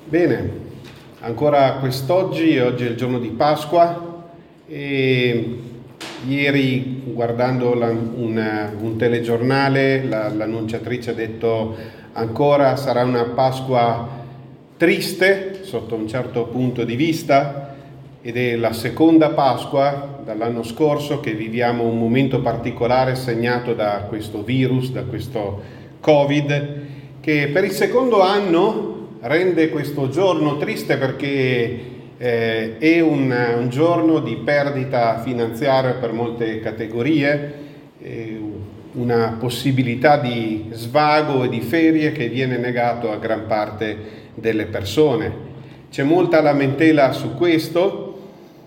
Bene, ancora quest'oggi, oggi è il giorno di Pasqua e ieri guardando un telegiornale l'annunciatrice ha detto ancora sarà una Pasqua triste sotto un certo punto di vista ed è la seconda Pasqua dall'anno scorso che viviamo un momento particolare segnato da questo virus, da questo Covid, che per il secondo anno rende questo giorno triste perché è un giorno di perdita finanziaria per molte categorie, una possibilità di svago e di ferie che viene negato a gran parte delle persone. C'è molta lamentela su questo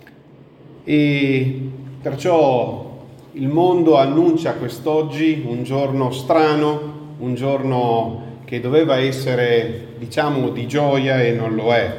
e perciò il mondo annuncia quest'oggi un giorno strano, un giorno che doveva essere, diciamo, di gioia e non lo è.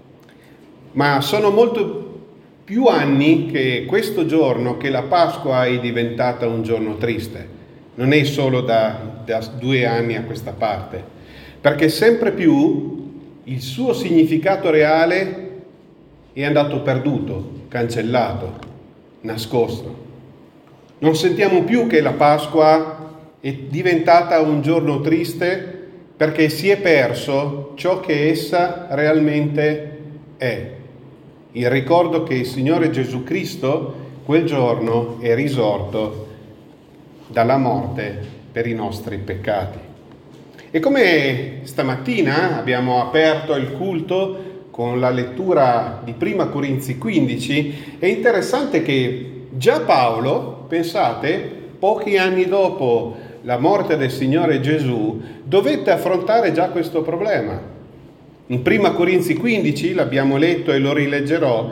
Ma sono molto più anni che questo giorno che la Pasqua è diventata un giorno triste. Non è solo da 2 anni a questa parte, perché sempre più il suo significato reale è andato perduto, cancellato, nascosto. Non sentiamo più che la Pasqua è diventata un giorno triste perché si è perso ciò che essa realmente è. Il ricordo che il Signore Gesù Cristo quel giorno è risorto dalla morte per i nostri peccati. E come stamattina abbiamo aperto il culto con la lettura di Prima Corinzi 15, è interessante che già Paolo, pensate, pochi anni dopo la morte del Signore Gesù, dovette affrontare già questo problema. In Prima Corinzi 15, l'abbiamo letto e lo rileggerò,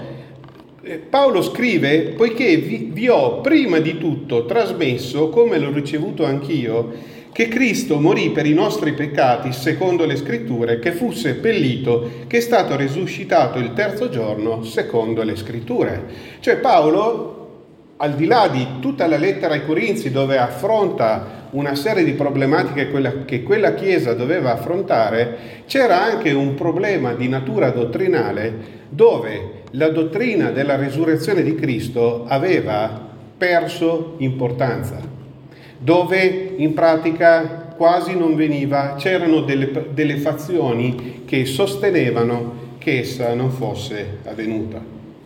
Paolo scrive: poiché vi ho prima di tutto trasmesso, come l'ho ricevuto anch'io, che Cristo morì per i nostri peccati secondo le Scritture, che fu seppellito, che è stato risuscitato il terzo giorno secondo le Scritture. Cioè Paolo, al di là di tutta la lettera ai Corinzi dove affronta una serie di problematiche che quella Chiesa doveva affrontare, c'era anche un problema di natura dottrinale dove la dottrina della risurrezione di Cristo aveva perso importanza, dove in pratica quasi non veniva, c'erano delle fazioni che sostenevano che essa non fosse avvenuta.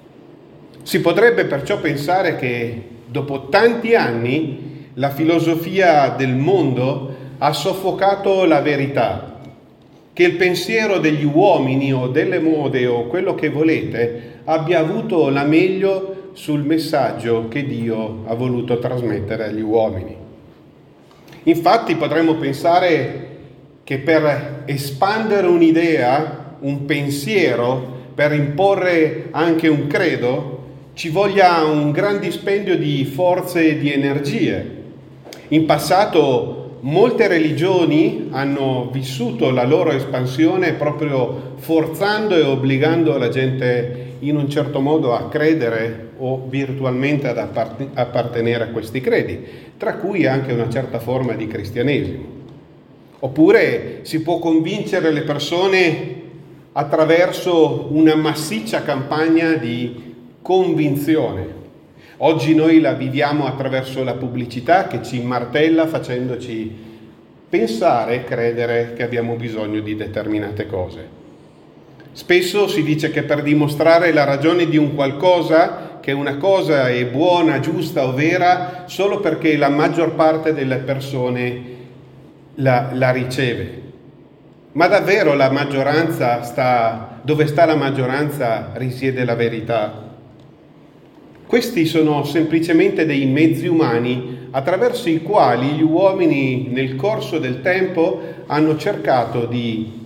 Si potrebbe perciò pensare che dopo tanti anni la filosofia del mondo ha soffocato la verità, che il pensiero degli uomini o delle mode o quello che volete abbia avuto la meglio sul messaggio che Dio ha voluto trasmettere agli uomini. Infatti potremmo pensare che per espandere un'idea, un pensiero, per imporre anche un credo, ci voglia un gran dispendio di forze e di energie. In passato molte religioni hanno vissuto la loro espansione proprio forzando e obbligando la gente in un certo modo a credere o virtualmente ad appartenere a questi credi, tra cui anche una certa forma di cristianesimo. Oppure si può convincere le persone attraverso una massiccia campagna di convinzione. Oggi noi la viviamo attraverso la pubblicità che ci martella facendoci pensare e credere che abbiamo bisogno di determinate cose. Spesso si dice che per dimostrare la ragione di un qualcosa, che una cosa è buona, giusta o vera, solo perché la maggior parte delle persone la riceve. Ma davvero la maggioranza dove sta la maggioranza risiede la verità? Questi sono semplicemente dei mezzi umani attraverso i quali gli uomini nel corso del tempo hanno cercato di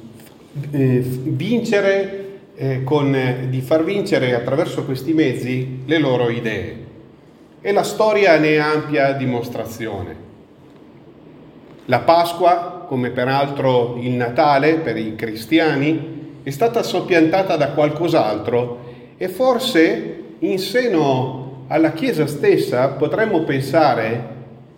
far vincere attraverso questi mezzi le loro idee. E la storia ne è ampia dimostrazione. La Pasqua, come peraltro il Natale per i cristiani, è stata soppiantata da qualcos'altro e forse in seno alla Chiesa stessa potremmo pensare: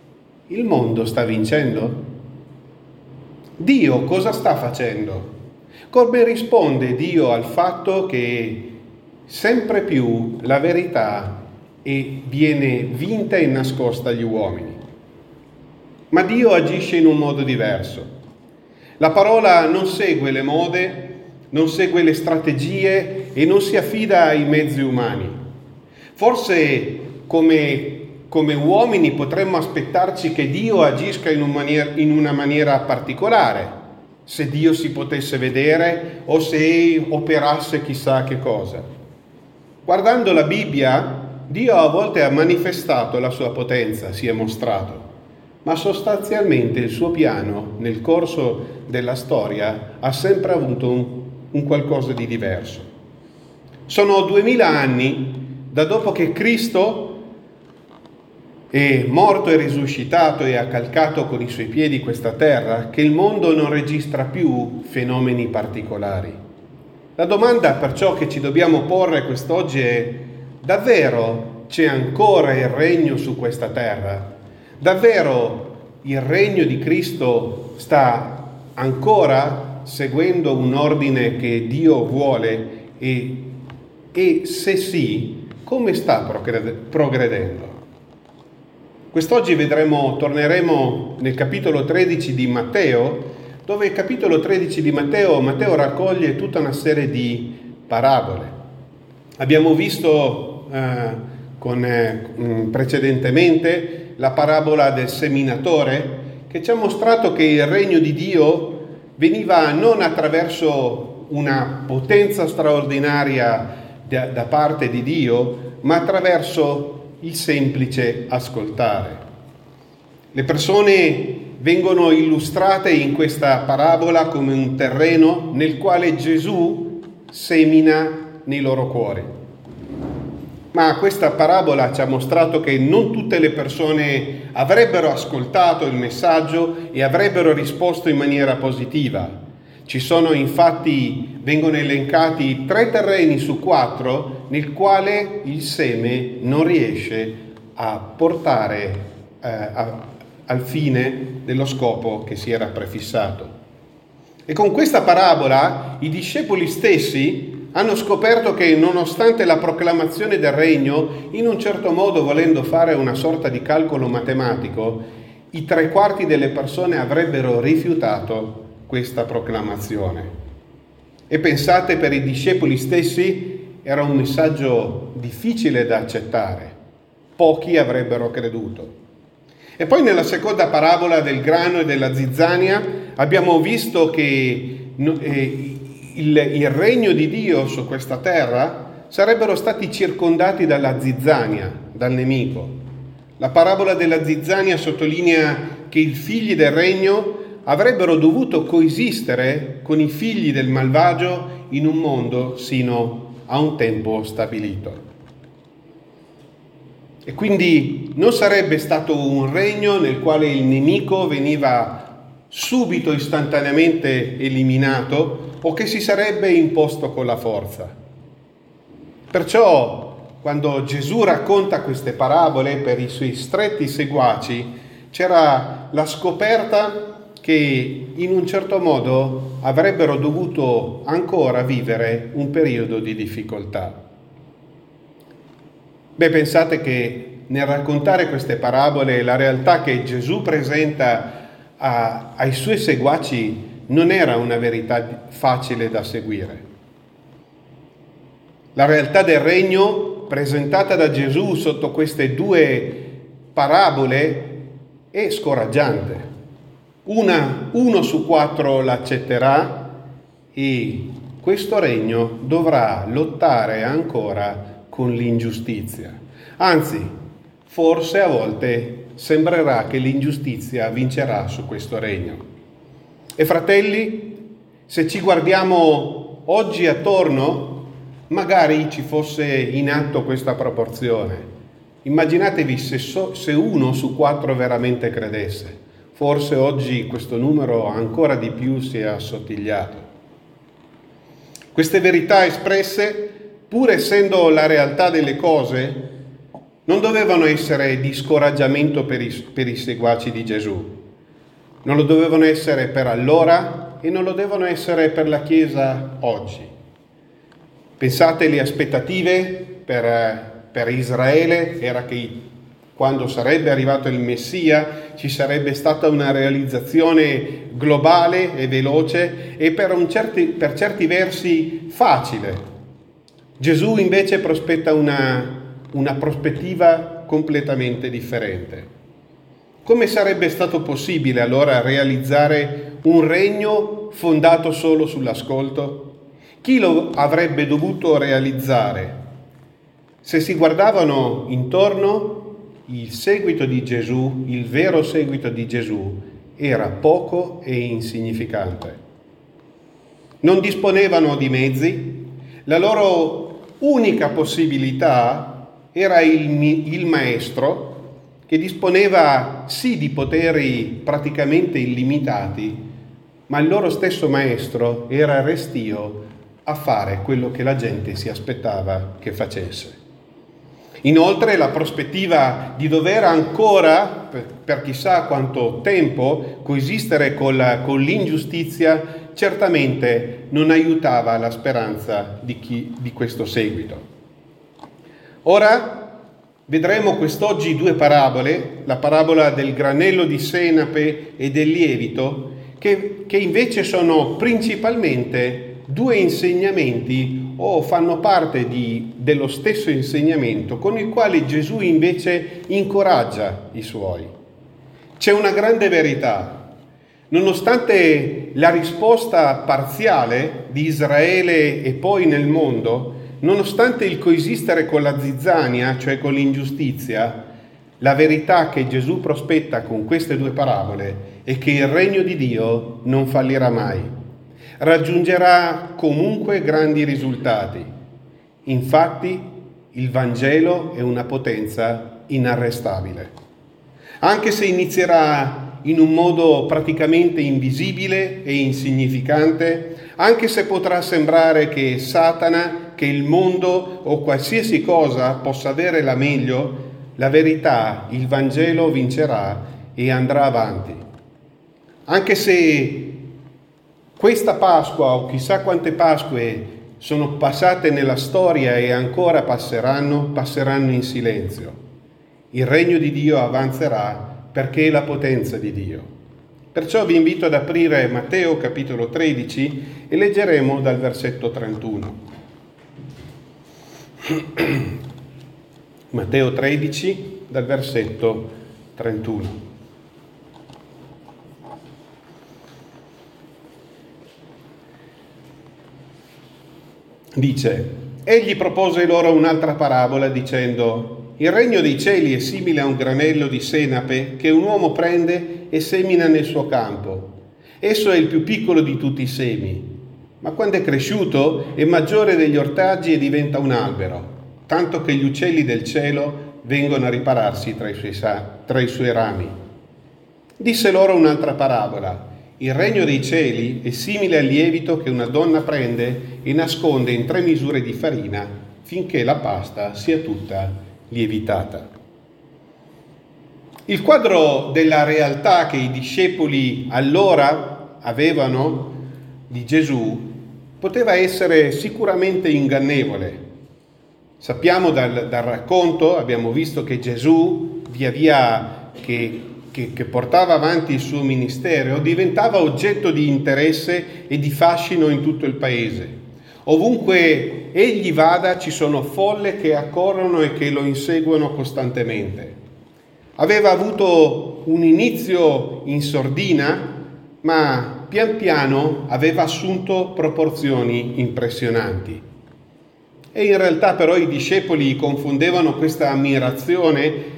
il mondo sta vincendo? Dio cosa sta facendo? Come risponde Dio al fatto che sempre più la verità viene vinta e nascosta agli uomini? Ma Dio agisce in un modo diverso. La parola non segue le mode, non segue le strategie e non si affida ai mezzi umani. Forse come uomini potremmo aspettarci che Dio agisca in una maniera particolare, se Dio si potesse vedere o se operasse chissà che cosa. Guardando la Bibbia, Dio a volte ha manifestato la sua potenza, si è mostrato, ma sostanzialmente il suo piano nel corso della storia ha sempre avuto un qualcosa di diverso. Sono 2000 anni da dopo che Cristo è morto e risuscitato e ha calcato con i suoi piedi questa terra, che il mondo non registra più fenomeni particolari. La domanda perciò che ci dobbiamo porre quest'oggi è: davvero c'è ancora il regno su questa terra? Davvero il regno di Cristo sta ancora seguendo un ordine che Dio vuole e se sì, come sta progredendo? Quest'oggi torneremo nel capitolo 13 di Matteo, dove il capitolo 13 di Matteo raccoglie tutta una serie di parabole. Abbiamo visto precedentemente la parabola del seminatore, che ci ha mostrato che il regno di Dio veniva non attraverso una potenza straordinaria da parte di Dio, ma attraverso il semplice ascoltare. Le persone vengono illustrate in questa parabola come un terreno nel quale Gesù semina nei loro cuori. Ma questa parabola ci ha mostrato che non tutte le persone avrebbero ascoltato il messaggio e avrebbero risposto in maniera positiva. Vengono elencati 3 terreni su 4 nel quale il seme non riesce a portare al fine dello scopo che si era prefissato. E con questa parabola i discepoli stessi hanno scoperto che nonostante la proclamazione del regno, in un certo modo volendo fare una sorta di calcolo matematico, i 3/4 delle persone avrebbero rifiutato questa proclamazione. E pensate, per i discepoli stessi era un messaggio difficile da accettare. Pochi avrebbero creduto. E poi nella seconda parabola del grano e della zizzania abbiamo visto che il regno di Dio su questa terra sarebbero stati circondati dalla zizzania, dal nemico. La parabola della zizzania sottolinea che i figli del regno avrebbero dovuto coesistere con i figli del malvagio in un mondo sino a un tempo stabilito. E quindi non sarebbe stato un regno nel quale il nemico veniva subito, istantaneamente eliminato o che si sarebbe imposto con la forza. Perciò, quando Gesù racconta queste parabole per i suoi stretti seguaci, c'era la scoperta che in un certo modo avrebbero dovuto ancora vivere un periodo di difficoltà. Pensate che nel raccontare queste parabole la realtà che Gesù presenta ai suoi seguaci non era una verità facile da seguire. La realtà del regno presentata da Gesù sotto queste 2 parabole è scoraggiante. Uno su 4 l'accetterà e questo regno dovrà lottare ancora con l'ingiustizia. Anzi, forse a volte sembrerà che l'ingiustizia vincerà su questo regno. E fratelli, se ci guardiamo oggi attorno, magari ci fosse in atto questa proporzione. Immaginatevi se 1 su 4 veramente credesse. Forse oggi questo numero ancora di più si è assottigliato. Queste verità espresse, pur essendo la realtà delle cose, non dovevano essere di scoraggiamento per i seguaci di Gesù. Non lo dovevano essere per allora e non lo devono essere per la Chiesa oggi. Pensate, le aspettative per Israele era che quando sarebbe arrivato il Messia ci sarebbe stata una realizzazione globale e veloce e per certi versi facile. Gesù invece prospetta una prospettiva completamente differente. Come sarebbe stato possibile allora realizzare un regno fondato solo sull'ascolto? Chi lo avrebbe dovuto realizzare? Se si guardavano intorno, il seguito di Gesù, il vero seguito di Gesù, era poco e insignificante. Non disponevano di mezzi, la loro unica possibilità era il maestro, che disponeva sì di poteri praticamente illimitati, ma il loro stesso maestro era restio a fare quello che la gente si aspettava che facesse. Inoltre la prospettiva di dover ancora, per chissà quanto tempo, coesistere con l'ingiustizia certamente non aiutava la speranza di questo seguito. Ora vedremo quest'oggi due parabole, la parabola del granello di senape e del lievito, che invece sono principalmente due insegnamenti o fanno parte dello stesso insegnamento con il quale Gesù invece incoraggia i suoi. C'è una grande verità. Nonostante la risposta parziale di Israele e poi nel mondo, nonostante il coesistere con la zizzania, cioè con l'ingiustizia, la verità che Gesù prospetta con queste due parabole è che il regno di Dio non fallirà mai. Raggiungerà comunque grandi risultati. Infatti, il Vangelo è una potenza inarrestabile. Anche se inizierà in un modo praticamente invisibile e insignificante, anche se potrà sembrare che Satana, che il mondo o qualsiasi cosa possa avere la meglio, la verità, il Vangelo vincerà e andrà avanti. Anche se questa Pasqua o chissà quante Pasque sono passate nella storia e ancora passeranno in silenzio. Il regno di Dio avanzerà perché è la potenza di Dio. Perciò vi invito ad aprire Matteo capitolo 13 e leggeremo dal versetto 31. Matteo 13 dal versetto 31. Dice: egli propose loro un'altra parabola dicendo: il regno dei cieli è simile a un granello di senape che un uomo prende e semina nel suo campo. Esso è il più piccolo di tutti i semi, ma quando è cresciuto è maggiore degli ortaggi e diventa un albero, tanto che gli uccelli del cielo vengono a ripararsi tra i suoi rami. Disse loro un'altra parabola: il regno dei cieli è simile al lievito che una donna prende e nasconde in 3 misure di farina finché la pasta sia tutta lievitata. Il quadro della realtà che i discepoli allora avevano di Gesù poteva essere sicuramente ingannevole. Sappiamo dal racconto, abbiamo visto che Gesù, via via che portava avanti il suo ministero, diventava oggetto di interesse e di fascino in tutto il paese. Ovunque egli vada ci sono folle che accorrono e che lo inseguono costantemente. Aveva avuto un inizio in sordina, ma pian piano aveva assunto proporzioni impressionanti. E in realtà però i discepoli confondevano questa ammirazione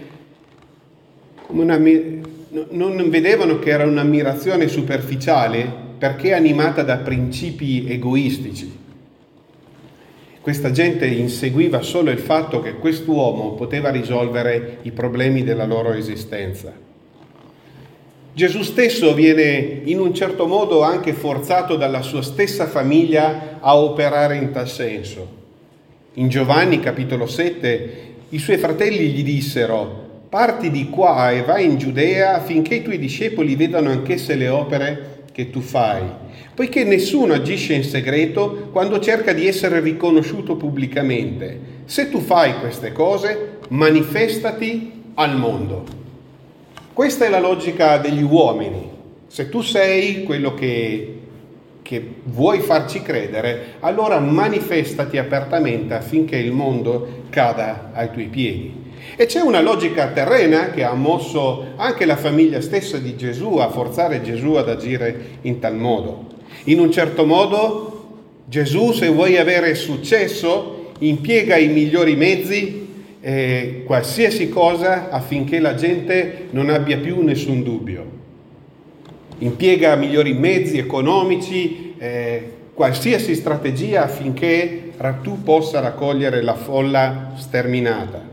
non vedevano che era un'ammirazione superficiale perché animata da principi egoistici. Questa gente inseguiva solo il fatto che quest'uomo poteva risolvere i problemi della loro esistenza. Gesù stesso viene in un certo modo anche forzato dalla sua stessa famiglia a operare in tal senso. In Giovanni capitolo 7 i suoi fratelli gli dissero: parti di qua e vai in Giudea affinché i tuoi discepoli vedano anch'esse le opere che tu fai, poiché nessuno agisce in segreto quando cerca di essere riconosciuto pubblicamente. Se tu fai queste cose, manifestati al mondo. Questa è la logica degli uomini. Se tu sei quello che vuoi farci credere, allora manifestati apertamente affinché il mondo cada ai tuoi piedi. E c'è una logica terrena che ha mosso anche la famiglia stessa di Gesù a forzare Gesù ad agire in tal modo. In un certo modo, Gesù, se vuoi avere successo, impiega i migliori mezzi, qualsiasi cosa, affinché la gente non abbia più nessun dubbio. Impiega migliori mezzi economici, qualsiasi strategia affinché tu possa raccogliere la folla sterminata.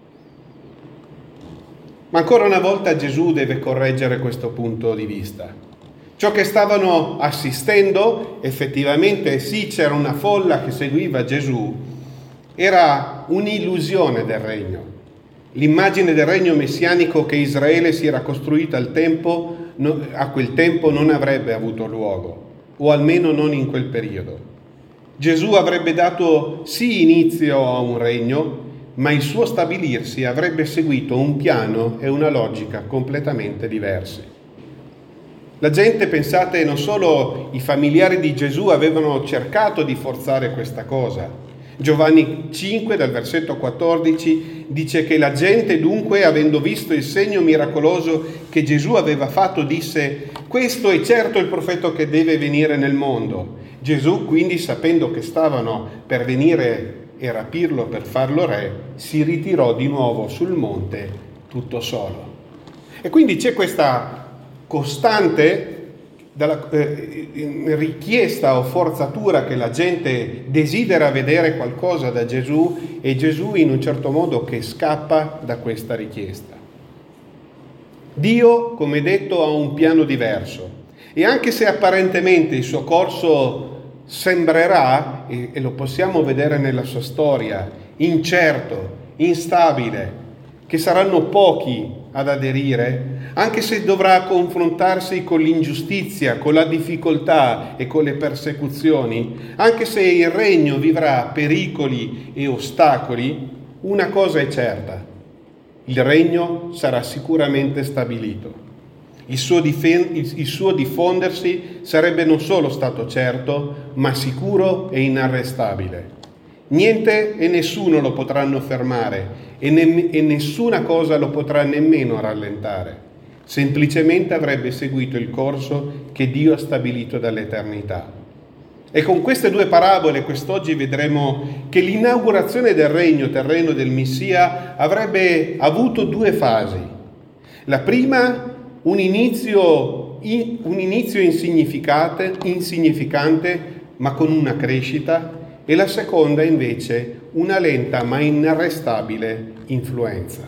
Ma ancora una volta Gesù deve correggere questo punto di vista. Ciò che stavano assistendo, effettivamente sì, c'era una folla che seguiva Gesù, era un'illusione del regno. L'immagine del regno messianico che Israele si era costruita a quel tempo non avrebbe avuto luogo, o almeno non in quel periodo. Gesù avrebbe dato sì inizio a un regno, ma il suo stabilirsi avrebbe seguito un piano e una logica completamente diversi. La gente, pensate, non solo i familiari di Gesù avevano cercato di forzare questa cosa. Giovanni 5, dal versetto 14, dice che la gente dunque, avendo visto il segno miracoloso che Gesù aveva fatto, disse: questo è certo il profeta che deve venire nel mondo. Gesù, quindi, sapendo che stavano per venire e rapirlo per farlo re, si ritirò di nuovo sul monte tutto solo. E quindi c'è questa costante richiesta o forzatura che la gente desidera vedere qualcosa da Gesù, e Gesù in un certo modo che scappa da questa richiesta. Dio, come detto, ha un piano diverso, e anche se apparentemente il suo corso sembrerà, e lo possiamo vedere nella sua storia, incerto, instabile, che saranno pochi ad aderire, anche se dovrà confrontarsi con l'ingiustizia, con la difficoltà e con le persecuzioni, anche se il regno vivrà pericoli e ostacoli, una cosa è certa: il regno sarà sicuramente stabilito. Il suo diffondersi sarebbe non solo stato certo, ma sicuro e inarrestabile. Niente e nessuno lo potranno fermare e nessuna cosa lo potrà nemmeno rallentare. Semplicemente avrebbe seguito il corso che Dio ha stabilito dall'eternità. E con queste due parabole quest'oggi vedremo che l'inaugurazione del regno terreno del Messia avrebbe avuto due fasi. La prima, un inizio insignificante, ma con una crescita, e la seconda invece una lenta ma inarrestabile influenza.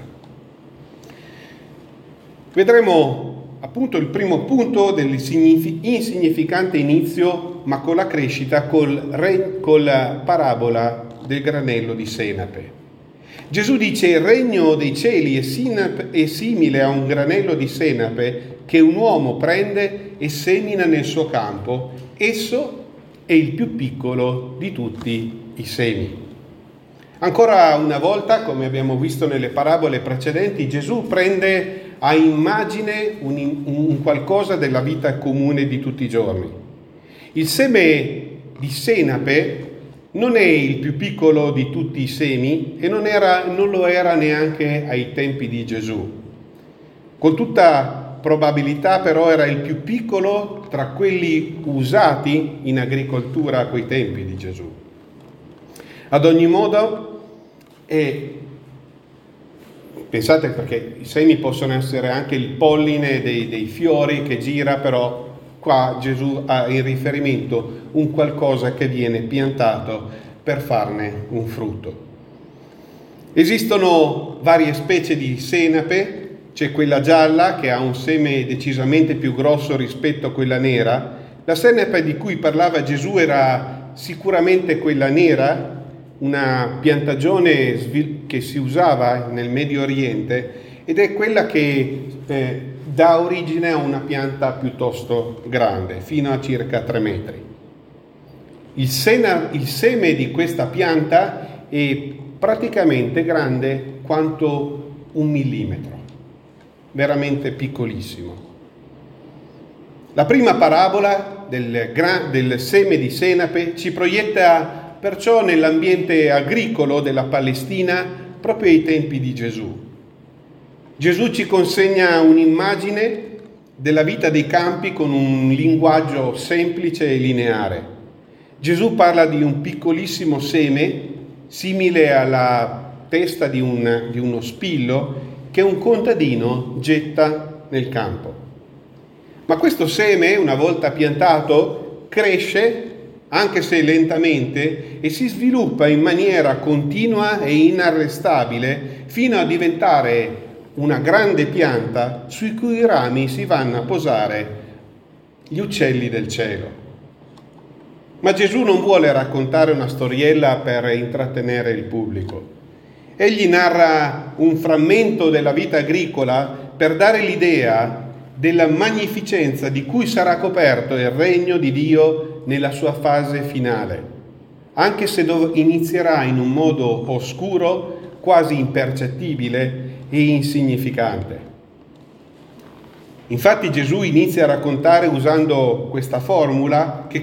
Vedremo appunto il primo punto dell'insignificante inizio, ma con la crescita, con la parabola del granello di senape. Gesù dice: il regno dei cieli è simile a un granello di senape che un uomo prende e semina nel suo campo. Esso è il più piccolo di tutti i semi. Ancora una volta, come abbiamo visto nelle parabole precedenti, Gesù prende a immagine un qualcosa della vita comune di tutti i giorni. Il seme di senape non è il più piccolo di tutti i semi e non lo era neanche ai tempi di Gesù. Con tutta probabilità però era il più piccolo tra quelli usati in agricoltura a quei tempi di Gesù. Ad ogni modo, pensate, perché i semi possono essere anche il polline dei fiori che gira, però qua Gesù ha in riferimento un qualcosa che viene piantato per farne un frutto. Esistono varie specie di senape. C'è quella gialla che ha un seme decisamente più grosso rispetto a quella nera. La senape di cui parlava Gesù era sicuramente quella nera, una piantagione che si usava nel Medio Oriente, ed è quella che dà origine a una pianta piuttosto grande, fino a circa 3 metri. Il seme di questa pianta è praticamente grande quanto 1 millimetro, veramente piccolissimo. La prima parabola del seme di senape ci proietta perciò nell'ambiente agricolo della Palestina proprio ai tempi di Gesù. Gesù ci consegna un'immagine della vita dei campi con un linguaggio semplice e lineare. Gesù parla di un piccolissimo seme, simile alla testa di uno spillo, che un contadino getta nel campo. Ma questo seme, una volta piantato, cresce, anche se lentamente, e si sviluppa in maniera continua e inarrestabile fino a diventare una grande pianta sui cui rami si vanno a posare gli uccelli del cielo. Ma Gesù non vuole raccontare una storiella per intrattenere il pubblico. Egli narra un frammento della vita agricola per dare l'idea della magnificenza di cui sarà coperto il regno di Dio nella sua fase finale, anche se inizierà in un modo oscuro, quasi impercettibile e insignificante. Infatti Gesù inizia a raccontare usando questa formula che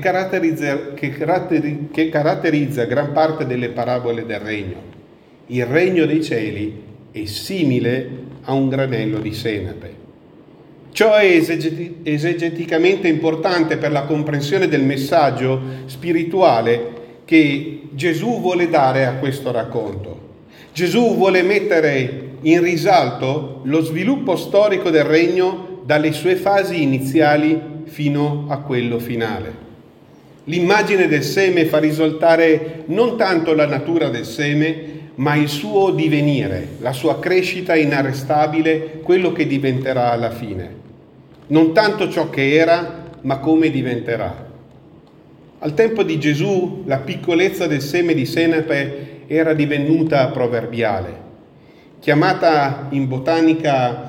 caratterizza gran parte delle parabole del regno. Il regno dei cieli è simile a un granello di senape. Ciò è esegeticamente importante per la comprensione del messaggio spirituale che Gesù vuole dare a questo racconto. Gesù vuole mettere in risalto lo sviluppo storico del regno dalle sue fasi iniziali fino a quello finale. L'immagine del seme fa risaltare non tanto la natura del seme, ma il suo divenire, la sua crescita inarrestabile, quello che diventerà alla fine. Non tanto ciò che era, ma come diventerà. Al tempo di Gesù la piccolezza del seme di senape era divenuta proverbiale. Chiamata in botanica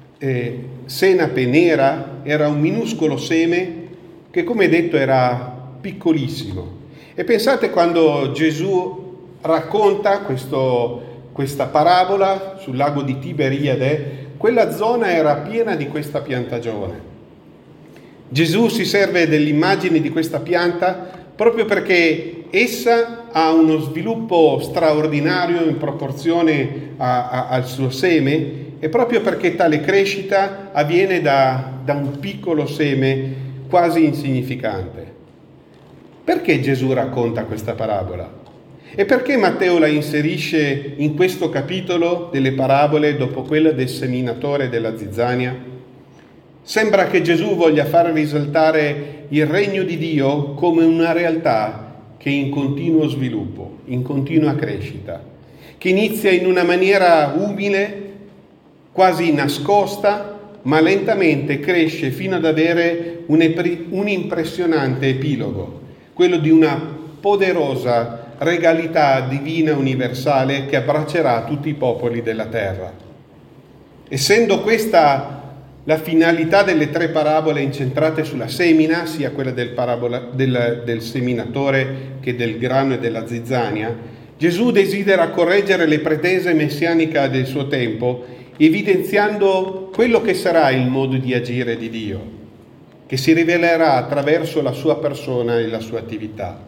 senape nera, era un minuscolo seme che, come detto, era piccolissimo. E pensate, quando Gesù racconta questa parabola sul lago di Tiberiade, quella zona era piena di questa piantagione. Gesù si serve dell'immagine di questa pianta proprio perché essa ha uno sviluppo straordinario in proporzione al suo seme, e proprio perché tale crescita avviene da un piccolo seme quasi insignificante. Perché Gesù racconta questa parabola? E perché Matteo la inserisce in questo capitolo delle parabole dopo quella del seminatore e della zizzania? Sembra che Gesù voglia far risaltare il regno di Dio come una realtà che è in continuo sviluppo, in continua crescita, che inizia in una maniera umile, quasi nascosta, ma lentamente cresce fino ad avere un impressionante epilogo, quello di una poderosa regalità divina universale che abbraccerà tutti i popoli della terra. Essendo questa la finalità delle 3 parabole incentrate sulla semina, sia quella del seminatore che del grano e della zizzania, Gesù desidera correggere le pretese messianiche del suo tempo, evidenziando quello che sarà il modo di agire di Dio, che si rivelerà attraverso la sua persona e la sua attività.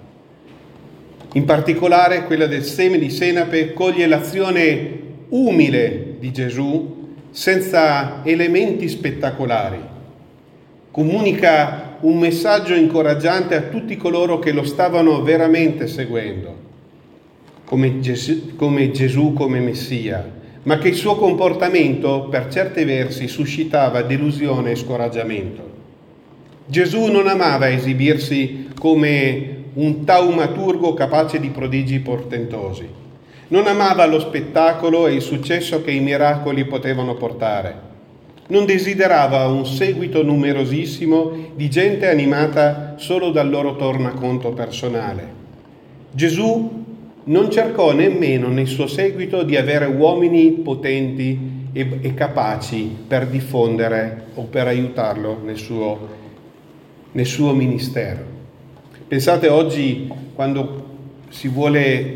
In particolare quella del seme di senape coglie l'azione umile di Gesù senza elementi spettacolari. Comunica un messaggio incoraggiante a tutti coloro che lo stavano veramente seguendo, come Gesù come Messia, ma che il suo comportamento per certi versi suscitava delusione e scoraggiamento. Gesù non amava esibirsi come un taumaturgo capace di prodigi portentosi. Non amava lo spettacolo e il successo che i miracoli potevano portare. Non desiderava un seguito numerosissimo di gente animata solo dal loro tornaconto personale. Gesù non cercò nemmeno nel suo seguito di avere uomini potenti e capaci per diffondere o per aiutarlo nel suo ministero. Pensate oggi, quando si vuole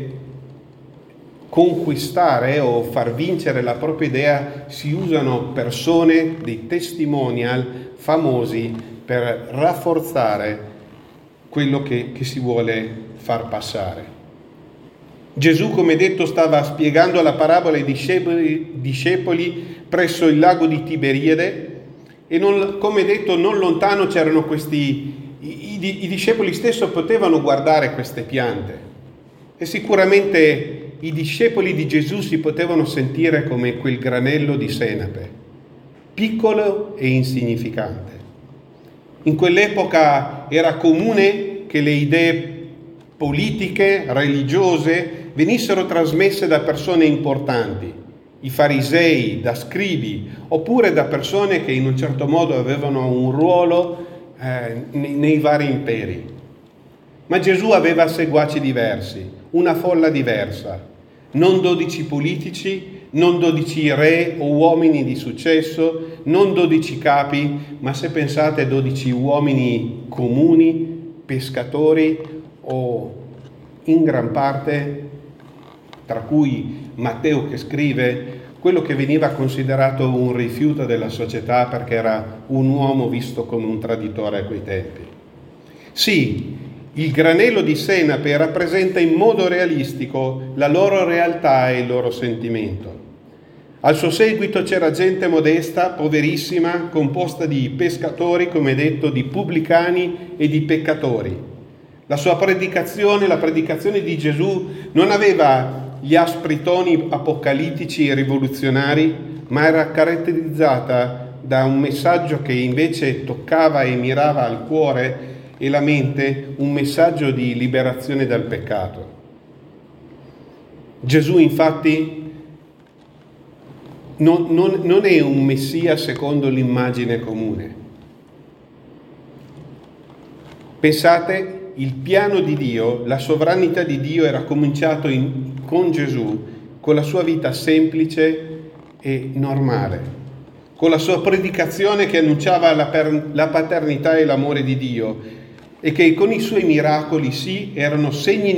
conquistare o far vincere la propria idea, si usano persone, dei testimonial famosi per rafforzare quello che si vuole far passare. Gesù, come detto, stava spiegando la parabola ai discepoli presso il lago di Tiberiade e come detto, non lontano c'erano i discepoli stesso potevano guardare queste piante e sicuramente i discepoli di Gesù si potevano sentire come quel granello di senape, piccolo e insignificante. In quell'epoca era comune che le idee politiche, religiose, venissero trasmesse da persone importanti, i farisei, da scribi, oppure da persone che in un certo modo avevano un ruolo nei vari imperi. Ma Gesù aveva seguaci diversi, una folla diversa, non 12 politici, non 12 re o uomini di successo, non 12 capi, ma se pensate 12 uomini comuni, pescatori o in gran parte, tra cui Matteo che scrive, quello che veniva considerato un rifiuto della società perché era un uomo visto come un traditore a quei tempi. Sì, il granello di senape rappresenta in modo realistico la loro realtà e il loro sentimento. Al suo seguito c'era gente modesta, poverissima, composta di pescatori, come detto, di pubblicani e di peccatori. La sua predicazione, la predicazione di Gesù, non aveva gli aspri toni apocalittici e rivoluzionari, ma era caratterizzata da un messaggio che invece toccava e mirava al cuore e la mente, un messaggio di liberazione dal peccato. Gesù infatti non è un messia secondo l'immagine comune. Pensate, il piano di Dio, la sovranità di Dio era cominciato con Gesù, con la sua vita semplice e normale, con la sua predicazione che annunciava la paternità e l'amore di Dio e che con i suoi miracoli sì erano segni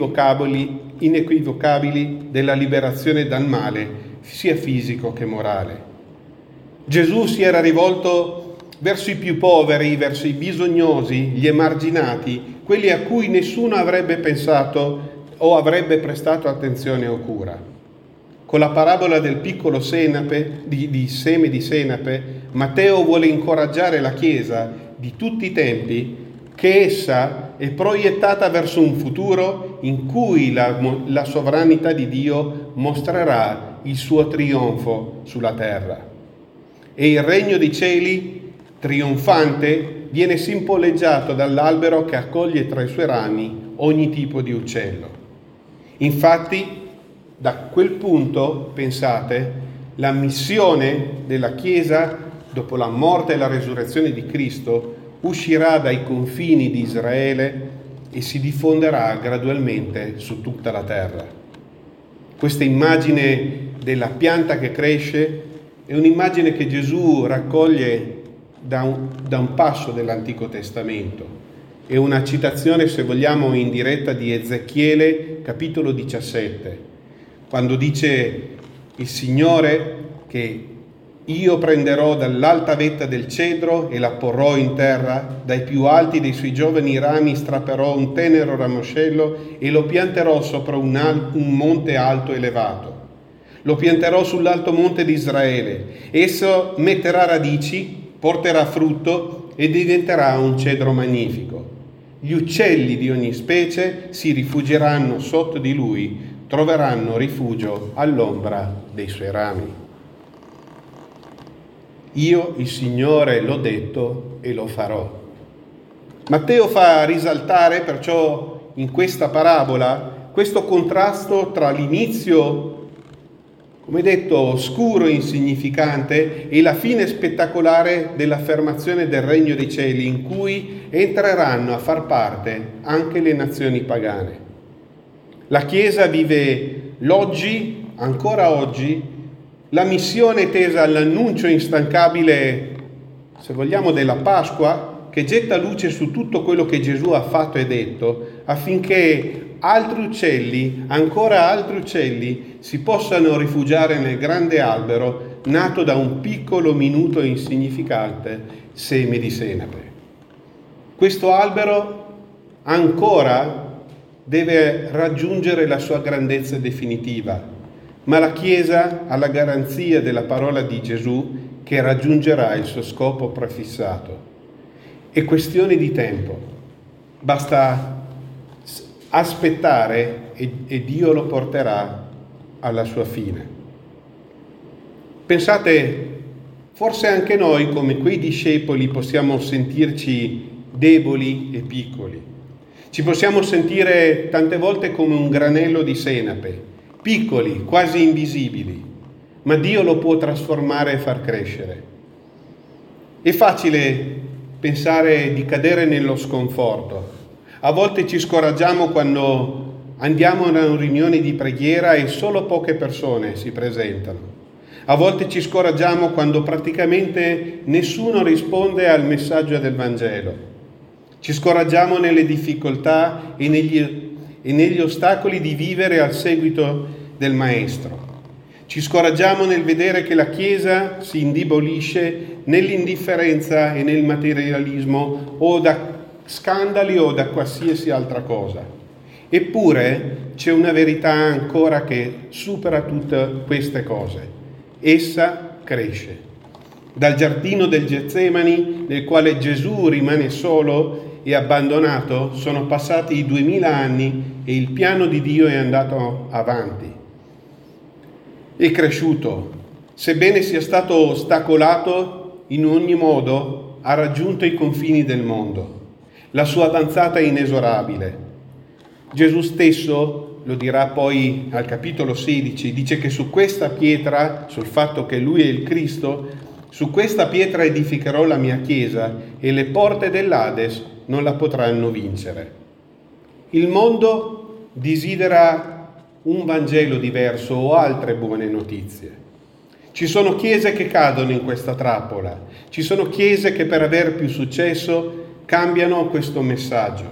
inequivocabili della liberazione dal male, sia fisico che morale. Gesù si era rivolto verso i più poveri, verso i bisognosi, gli emarginati, quelli a cui nessuno avrebbe pensato o avrebbe prestato attenzione o cura. Con la parabola del piccolo senape, di seme di senape, Matteo vuole incoraggiare la Chiesa di tutti i tempi che essa è proiettata verso un futuro in cui la sovranità di Dio mostrerà il suo trionfo sulla terra. E il regno dei cieli, trionfante, viene simboleggiato dall'albero che accoglie tra i suoi rami ogni tipo di uccello. Infatti, da quel punto, pensate, la missione della Chiesa, dopo la morte e la resurrezione di Cristo, uscirà dai confini di Israele e si diffonderà gradualmente su tutta la terra. Questa immagine della pianta che cresce è un'immagine che Gesù raccoglie da un passo dell'Antico Testamento. È una citazione, se vogliamo, in diretta di Ezechiele, capitolo 17, quando dice il Signore che io prenderò dall'alta vetta del cedro e la porrò in terra, dai più alti dei suoi giovani rami strapperò un tenero ramoscello e lo pianterò sopra un monte alto e elevato. Lo pianterò sull'alto monte di Israele. Esso metterà radici, porterà frutto e diventerà un cedro magnifico. Gli uccelli di ogni specie si rifugieranno sotto di lui, troveranno rifugio all'ombra dei suoi rami. Io, il Signore, l'ho detto e lo farò. Matteo fa risaltare perciò in questa parabola questo contrasto tra l'inizio, come detto, oscuro e insignificante, e la fine spettacolare dell'affermazione del regno dei cieli, in cui entreranno a far parte anche le nazioni pagane. La Chiesa vive l'oggi, ancora oggi, la missione tesa all'annuncio instancabile, se vogliamo, della Pasqua, che getta luce su tutto quello che Gesù ha fatto e detto, affinché altri uccelli, ancora altri uccelli, si possano rifugiare nel grande albero nato da un piccolo, minuto e insignificante seme di senape. Questo albero ancora deve raggiungere la sua grandezza definitiva, ma la Chiesa ha la garanzia della parola di Gesù che raggiungerà il suo scopo prefissato. È questione di tempo, basta aspettare e Dio lo porterà alla sua fine. Pensate, forse anche noi come quei discepoli possiamo sentirci deboli e piccoli. Ci possiamo sentire tante volte come un granello di senape, piccoli, quasi invisibili, ma Dio lo può trasformare e far crescere. È facile pensare di cadere nello sconforto. A volte ci scoraggiamo quando andiamo a una riunione di preghiera e solo poche persone si presentano. A volte ci scoraggiamo quando praticamente nessuno risponde al messaggio del Vangelo. Ci scoraggiamo nelle difficoltà e negli ostacoli di vivere al seguito del Maestro. Ci scoraggiamo nel vedere che la Chiesa si indebolisce nell'indifferenza e nel materialismo o da scandali o da qualsiasi altra cosa. Eppure c'è una verità ancora che supera tutte queste cose. Essa cresce. Dal giardino del Getsemani, nel quale Gesù rimane solo e abbandonato, sono passati 2000 anni e il piano di Dio è andato avanti. È cresciuto, sebbene sia stato ostacolato in ogni modo, ha raggiunto i confini del mondo. La sua avanzata è inesorabile. Gesù stesso, lo dirà poi al capitolo 16, dice che su questa pietra, sul fatto che Lui è il Cristo, su questa pietra edificherò la mia Chiesa e le porte dell'Ades non la potranno vincere. Il mondo desidera un Vangelo diverso o altre buone notizie. Ci sono chiese che cadono in questa trappola, ci sono chiese che per aver più successo cambiano questo messaggio.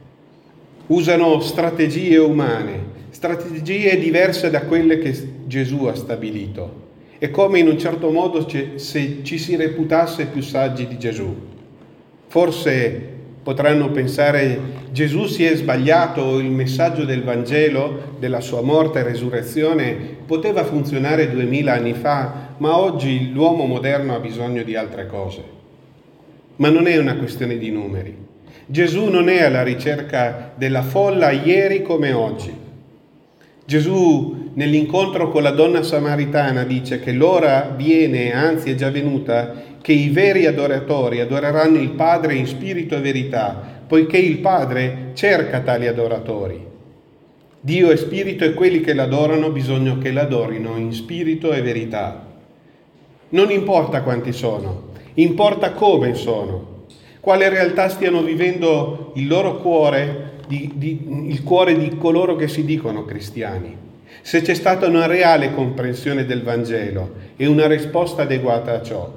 Usano strategie umane, strategie diverse da quelle che Gesù ha stabilito. È come in un certo modo se ci si reputasse più saggi di Gesù. Forse potranno pensare Gesù si è sbagliato, il messaggio del Vangelo, della sua morte e resurrezione poteva funzionare 2000 anni fa, ma oggi l'uomo moderno ha bisogno di altre cose. Ma non è una questione di numeri. Gesù non è alla ricerca della folla ieri come oggi. Gesù nell'incontro con la donna samaritana dice che l'ora viene, anzi è già venuta, che i veri adoratori adoreranno il Padre in spirito e verità, poiché il Padre cerca tali adoratori. Dio è spirito e quelli che l'adorano bisogna che l'adorino in spirito e verità. Non importa quanti sono, importa come sono, quale realtà stiano vivendo il loro cuore, il cuore di coloro che si dicono cristiani. Se c'è stata una reale comprensione del Vangelo e una risposta adeguata a ciò.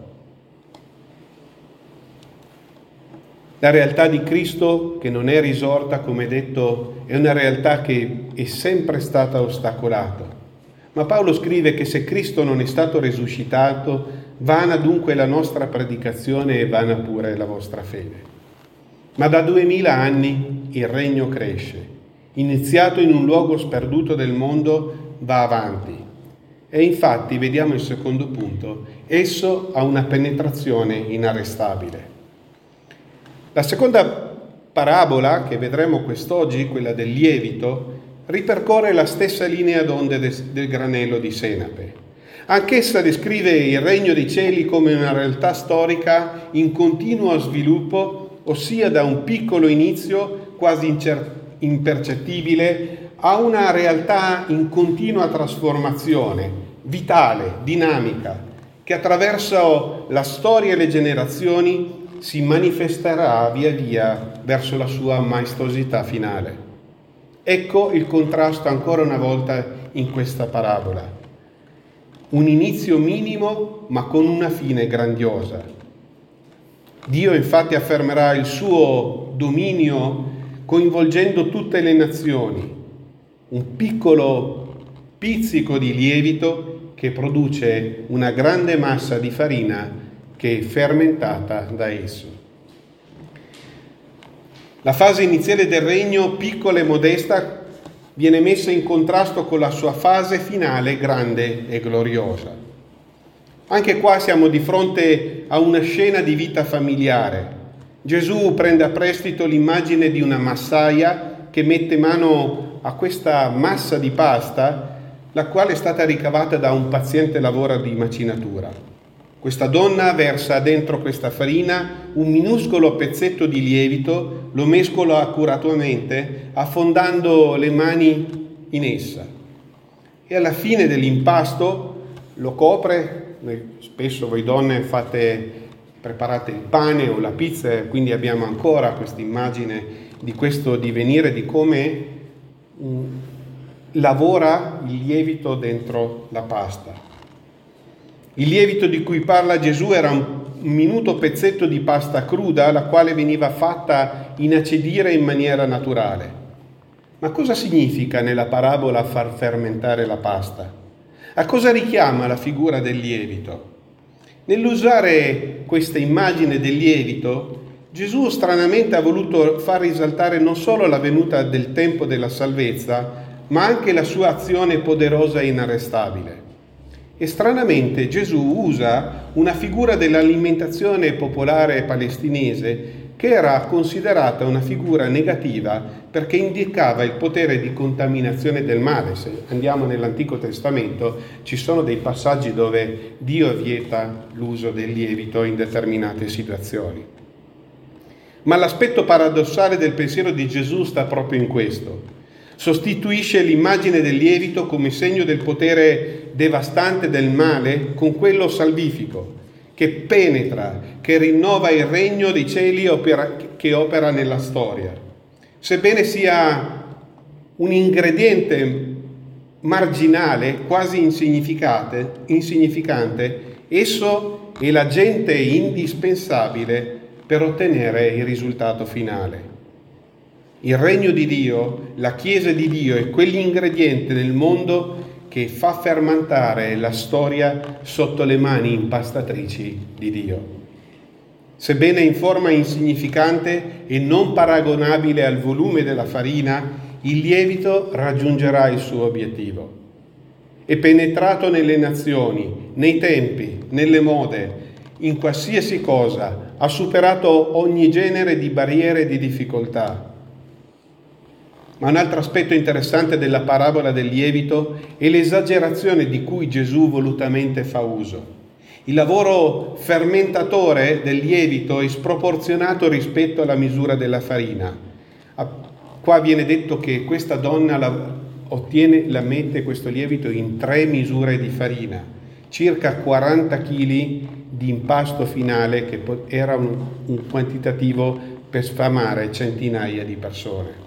La realtà di Cristo, che non è risorta, come detto, è una realtà che è sempre stata ostacolata. Ma Paolo scrive che se Cristo non è stato risuscitato, vana dunque la nostra predicazione e vana pure la vostra fede. Ma da 2000 anni il regno cresce. Iniziato in un luogo sperduto del mondo, va avanti. E infatti, vediamo il secondo punto, esso ha una penetrazione inarrestabile. La seconda parabola che vedremo quest'oggi, quella del lievito, ripercorre la stessa linea d'onde del granello di senape. Anch'essa descrive il regno dei cieli come una realtà storica in continuo sviluppo, ossia da un piccolo inizio quasi impercettibile a una realtà in continua trasformazione, vitale, dinamica, che attraverso la storia e le generazioni si manifesterà via via verso la sua maestosità finale. Ecco il contrasto ancora una volta in questa parabola. un inizio minimo ma con una fine grandiosa. Dio infatti affermerà il suo dominio coinvolgendo tutte le nazioni, un piccolo pizzico di lievito che produce una grande massa di farina che è fermentata da esso. La fase iniziale del regno, piccola e modesta, viene messa in contrasto con la sua fase finale grande e gloriosa. Anche qua siamo di fronte a una scena di vita familiare. Gesù prende a prestito l'immagine di una massaia che mette mano a questa massa di pasta, la quale è stata ricavata da un paziente lavoro di macinatura. Questa donna versa dentro questa farina un minuscolo pezzetto di lievito, lo mescola accuratamente, affondando le mani in essa. E alla fine dell'impasto lo copre. Spesso voi donne preparate il pane o la pizza, quindi abbiamo ancora questa immagine di questo divenire, di come lavora il lievito dentro la pasta. Il lievito di cui parla Gesù era un minuto pezzetto di pasta cruda, la quale veniva fatta inacidire in maniera naturale. Ma cosa significa nella parabola far fermentare la pasta? A cosa richiama la figura del lievito? Nell'usare questa immagine del lievito, Gesù stranamente ha voluto far risaltare non solo la venuta del tempo della salvezza, ma anche la sua azione poderosa e inarrestabile. E stranamente Gesù usa una figura dell'alimentazione popolare palestinese che era considerata una figura negativa perché indicava il potere di contaminazione del male. Se andiamo nell'Antico Testamento ci sono dei passaggi dove Dio vieta l'uso del lievito in determinate situazioni. Ma l'aspetto paradossale del pensiero di Gesù sta proprio in questo. Sostituisce l'immagine del lievito come segno del potere devastante del male con quello salvifico, che penetra, che rinnova il regno dei cieli che opera nella storia. Sebbene sia un ingrediente marginale, quasi insignificante, esso è l'agente indispensabile per ottenere il risultato finale. Il regno di Dio, la Chiesa di Dio è quell'ingrediente nel mondo che fa fermentare la storia sotto le mani impastatrici di Dio. Sebbene in forma insignificante e non paragonabile al volume della farina, il lievito raggiungerà il suo obiettivo. È penetrato nelle nazioni, nei tempi, nelle mode, in qualsiasi cosa, ha superato ogni genere di barriere e di difficoltà. Ma un altro aspetto interessante della parabola del lievito è l'esagerazione di cui Gesù volutamente fa uso. Il lavoro fermentatore del lievito è sproporzionato rispetto alla misura della farina. Qua viene detto che questa donna mette questo lievito in 3 misure di farina, circa 40 kg di impasto finale, che era un quantitativo per sfamare centinaia di persone.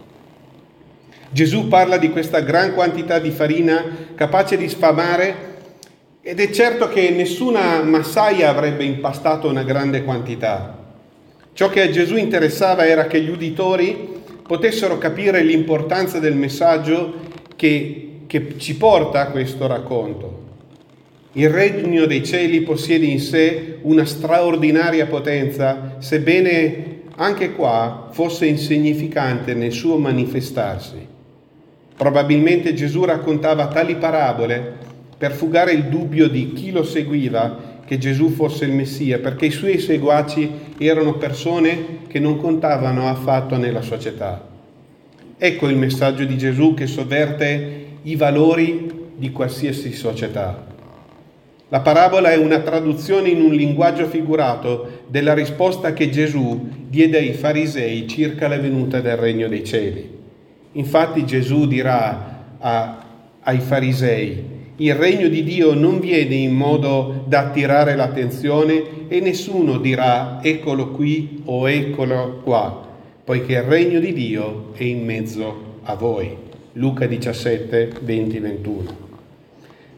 Gesù parla di questa gran quantità di farina capace di sfamare, ed è certo che nessuna massaia avrebbe impastato una grande quantità. Ciò che a Gesù interessava era che gli uditori potessero capire l'importanza del messaggio che ci porta questo racconto. Il regno dei cieli possiede in sé una straordinaria potenza, sebbene anche qua fosse insignificante nel suo manifestarsi. Probabilmente Gesù raccontava tali parabole per fugare il dubbio di chi lo seguiva che Gesù fosse il Messia, perché i suoi seguaci erano persone che non contavano affatto nella società. Ecco il messaggio di Gesù che sovverte i valori di qualsiasi società. La parabola è una traduzione in un linguaggio figurato della risposta che Gesù diede ai farisei circa la venuta del regno dei cieli. Infatti Gesù dirà ai farisei: il regno di Dio non viene in modo da attirare l'attenzione e nessuno dirà eccolo qui o eccolo qua, poiché il regno di Dio è in mezzo a voi. Luca 17, 20, 21.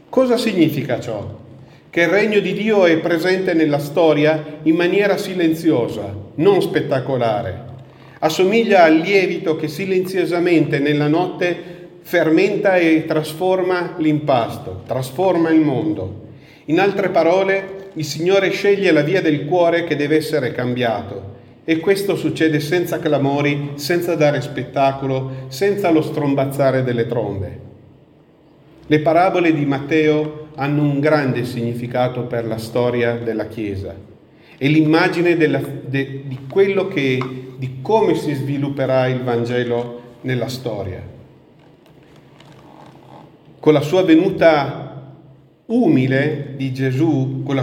Cosa significa ciò? Che il regno di Dio è presente nella storia in maniera silenziosa, non spettacolare. Assomiglia al lievito che silenziosamente nella notte fermenta e trasforma l'impasto, trasforma il mondo. In altre parole, il Signore sceglie la via del cuore che deve essere cambiato, e questo succede senza clamori, senza dare spettacolo, senza lo strombazzare delle trombe. Le parabole di Matteo hanno un grande significato per la storia della Chiesa. È l'immagine di come si svilupperà il Vangelo nella storia. Con la sua venuta umile di Gesù, con la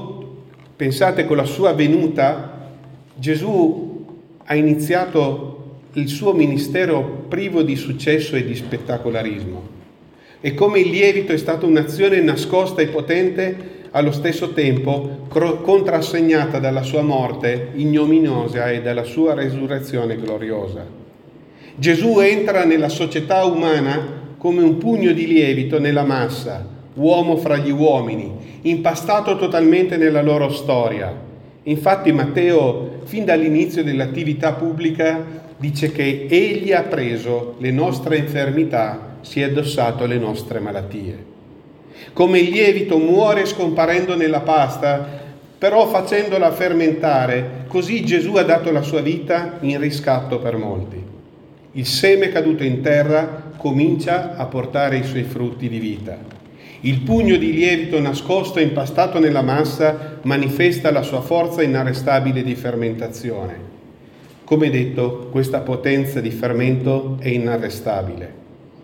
sua venuta, Gesù ha iniziato il suo ministero privo di successo e di spettacolarismo. E come il lievito è stata un'azione nascosta e potente, allo stesso tempo contrassegnata dalla sua morte ignominiosa e dalla sua resurrezione gloriosa. Gesù entra nella società umana come un pugno di lievito nella massa, uomo fra gli uomini, impastato totalmente nella loro storia. Infatti Matteo, fin dall'inizio dell'attività pubblica, dice che egli ha preso le nostre infermità, si è addossato le nostre malattie. Come il lievito muore scomparendo nella pasta, però facendola fermentare, così Gesù ha dato la sua vita in riscatto per molti. Il seme caduto in terra comincia a portare i suoi frutti di vita. Il pugno di lievito nascosto e impastato nella massa manifesta la sua forza inarrestabile di fermentazione. Come detto, questa potenza di fermento è inarrestabile.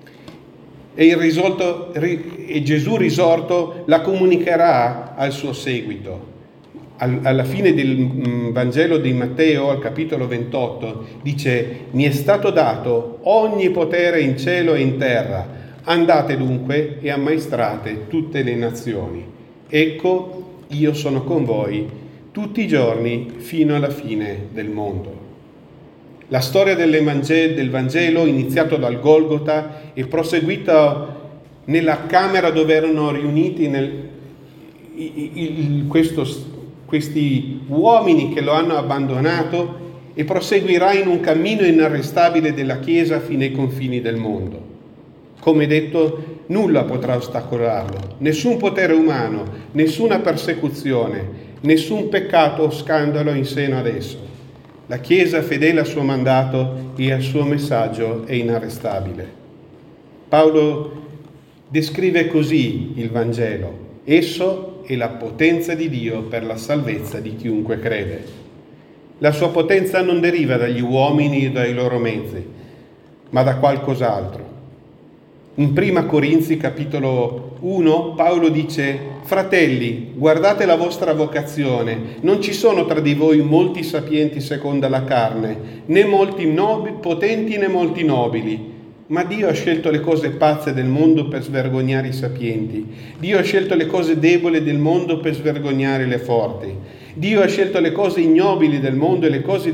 E Gesù risorto la comunicherà al suo seguito. Alla fine del Vangelo di Matteo, al capitolo 28, dice: mi è stato dato ogni potere in cielo e in terra, andate dunque e ammaestrate tutte le nazioni. Ecco, io sono con voi tutti i giorni fino alla fine del mondo. La storia del Vangelo, iniziato dal Golgota e proseguita nella camera dove erano riuniti questi uomini che lo hanno abbandonato, e proseguirà in un cammino inarrestabile della Chiesa fino ai confini del mondo. Come detto, nulla potrà ostacolarlo, nessun potere umano, nessuna persecuzione, nessun peccato o scandalo in seno ad esso. La Chiesa, fedele al suo mandato e al suo messaggio, è inarrestabile. Paolo descrive così il Vangelo: esso è la potenza di Dio per la salvezza di chiunque crede. La sua potenza non deriva dagli uomini e dai loro mezzi, ma da qualcos'altro. In Prima Corinzi, capitolo 1, Paolo dice: fratelli, guardate la vostra vocazione, non ci sono tra di voi molti sapienti secondo la carne, né molti potenti né molti nobili, ma Dio ha scelto le cose pazze del mondo per svergognare i sapienti. Dio ha scelto le cose deboli del mondo per svergognare le forti. Dio ha scelto le cose ignobili del mondo e le cose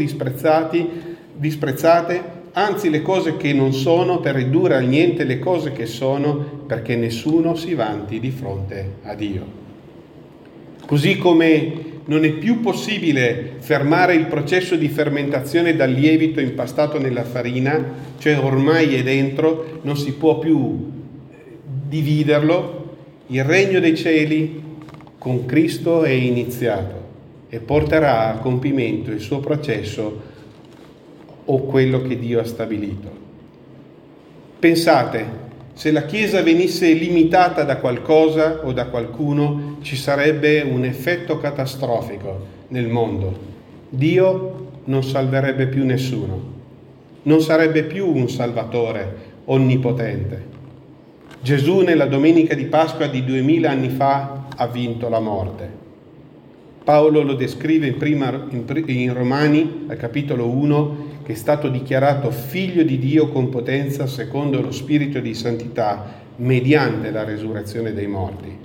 disprezzate, anzi le cose che non sono, per ridurre al niente le cose che sono, perché nessuno si vanti di fronte a Dio. Così come non è più possibile fermare il processo di fermentazione dal lievito impastato nella farina, cioè ormai è dentro, non si può più dividerlo, il regno dei cieli con Cristo è iniziato e porterà a compimento il suo processo o quello che Dio ha stabilito. Pensate, se la Chiesa venisse limitata da qualcosa o da qualcuno, ci sarebbe un effetto catastrofico nel mondo. Dio non salverebbe più nessuno, non sarebbe più un Salvatore onnipotente. Gesù nella domenica di Pasqua di 2000 anni fa ha vinto la morte. Paolo lo descrive in Romani, al capitolo 1, che è stato dichiarato figlio di Dio con potenza secondo lo Spirito di santità mediante la resurrezione dei morti.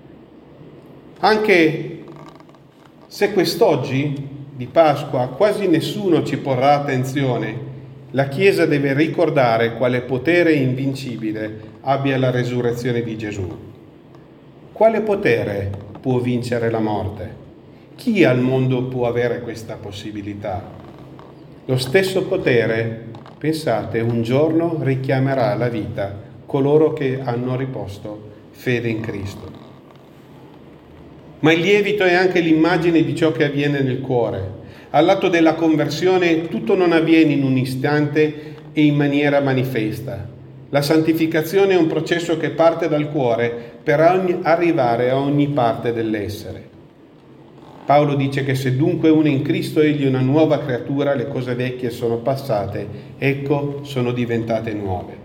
Anche se quest'oggi di Pasqua quasi nessuno ci porrà attenzione, la Chiesa deve ricordare quale potere invincibile abbia la resurrezione di Gesù. Quale potere può vincere la morte? Chi al mondo può avere questa possibilità? Lo stesso potere, pensate, un giorno richiamerà alla vita coloro che hanno riposto fede in Cristo. Ma il lievito è anche l'immagine di ciò che avviene nel cuore. All'atto della conversione tutto non avviene in un istante e in maniera manifesta. La santificazione è un processo che parte dal cuore per arrivare a ogni parte dell'essere. Paolo dice che se dunque uno è in Cristo egli è una nuova creatura, le cose vecchie sono passate, ecco sono diventate nuove.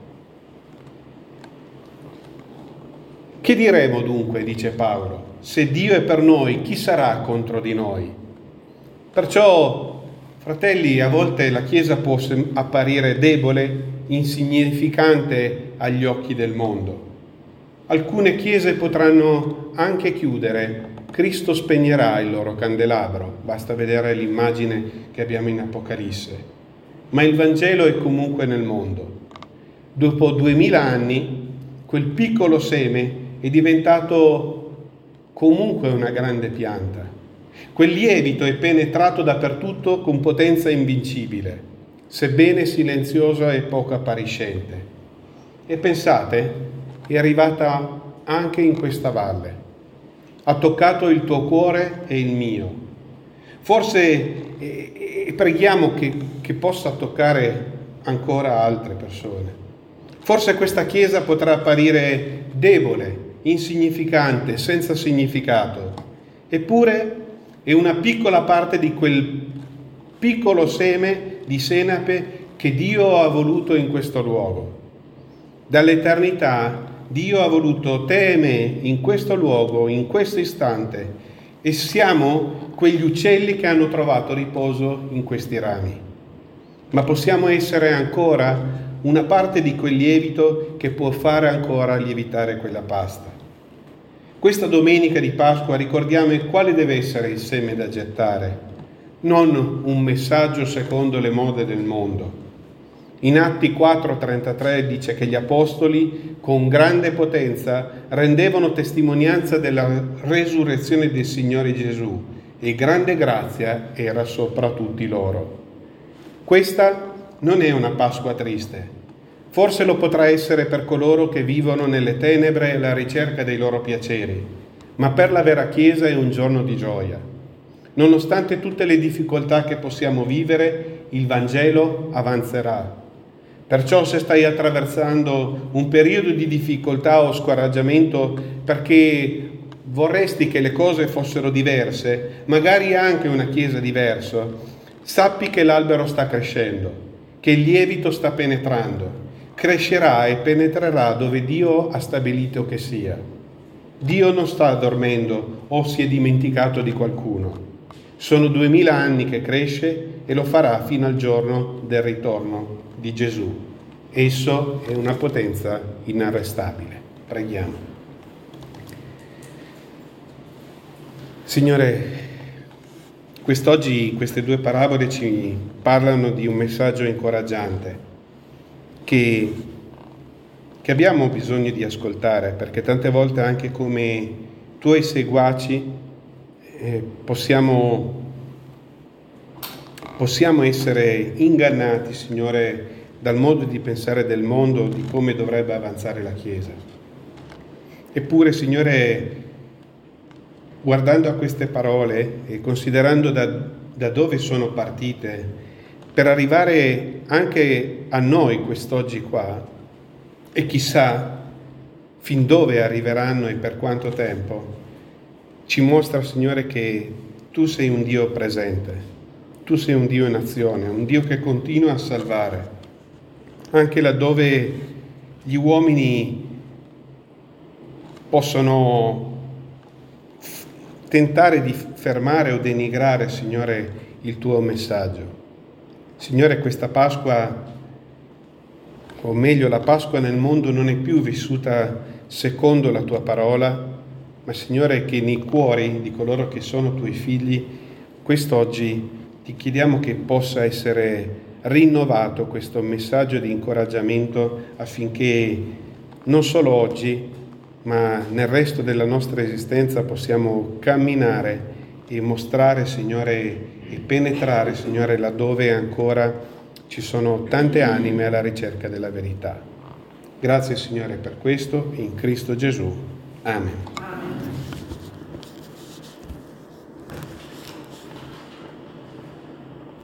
Che diremo dunque, dice Paolo, se Dio è per noi, chi sarà contro di noi? Perciò, fratelli, a volte la Chiesa può apparire debole, insignificante agli occhi del mondo. Alcune chiese potranno anche chiudere, Cristo spegnerà il loro candelabro, basta vedere l'immagine che abbiamo in Apocalisse. Ma il Vangelo è comunque nel mondo. Dopo 2000 anni, quel piccolo seme è diventato comunque una grande pianta. Quel lievito è penetrato dappertutto con potenza invincibile, sebbene silenziosa e poco appariscente. E pensate, è arrivata anche in questa valle. Ha toccato il tuo cuore e il mio. Forse preghiamo che possa toccare ancora altre persone. Forse questa Chiesa potrà apparire debole, insignificante, senza significato. Eppure è una piccola parte di quel piccolo seme di senape che Dio ha voluto in questo luogo. Dall'eternità Dio ha voluto te e me in questo luogo, in questo istante, e siamo quegli uccelli che hanno trovato riposo in questi rami. Ma possiamo essere ancora una parte di quel lievito che può fare ancora lievitare quella pasta. Questa domenica di Pasqua ricordiamo quale deve essere il seme da gettare, non un messaggio secondo le mode del mondo. In Atti 4:33 dice che gli apostoli con grande potenza rendevano testimonianza della resurrezione del Signore Gesù e grande grazia era sopra tutti loro. Questa non è una Pasqua triste. Forse lo potrà essere per coloro che vivono nelle tenebre alla ricerca dei loro piaceri, ma per la vera Chiesa è un giorno di gioia. Nonostante tutte le difficoltà che possiamo vivere, il Vangelo avanzerà. Perciò se stai attraversando un periodo di difficoltà o scoraggiamento perché vorresti che le cose fossero diverse, magari anche una Chiesa diversa, sappi che l'albero sta crescendo, che il lievito sta penetrando. Crescerà e penetrerà dove Dio ha stabilito che sia. Dio non sta dormendo o si è dimenticato di qualcuno. Sono 2000 anni che cresce e lo farà fino al giorno del ritorno di Gesù. Esso è una potenza inarrestabile. Preghiamo. Signore, quest'oggi queste due parabole ci parlano di un messaggio incoraggiante che abbiamo bisogno di ascoltare, perché tante volte anche come tuoi seguaci possiamo essere ingannati, Signore, dal modo di pensare del mondo, di come dovrebbe avanzare la Chiesa. Eppure, Signore, guardando a queste parole e considerando da dove sono partite, per arrivare anche a noi quest'oggi qua, e chissà fin dove arriveranno e per quanto tempo, ci mostra, Signore, che Tu sei un Dio presente, Tu sei un Dio in azione, un Dio che continua a salvare, anche laddove gli uomini possono tentare di fermare o denigrare, Signore, il Tuo messaggio. Signore, questa Pasqua, o meglio la Pasqua nel mondo, non è più vissuta secondo la Tua parola, ma Signore, che nei cuori di coloro che sono Tuoi figli, quest'oggi ti chiediamo che possa essere rinnovato questo messaggio di incoraggiamento affinché non solo oggi, ma nel resto della nostra esistenza possiamo camminare e mostrare, Signore, e penetrare, Signore, laddove ancora ci sono tante anime alla ricerca della verità. Grazie, Signore, per questo, in Cristo Gesù. Amen.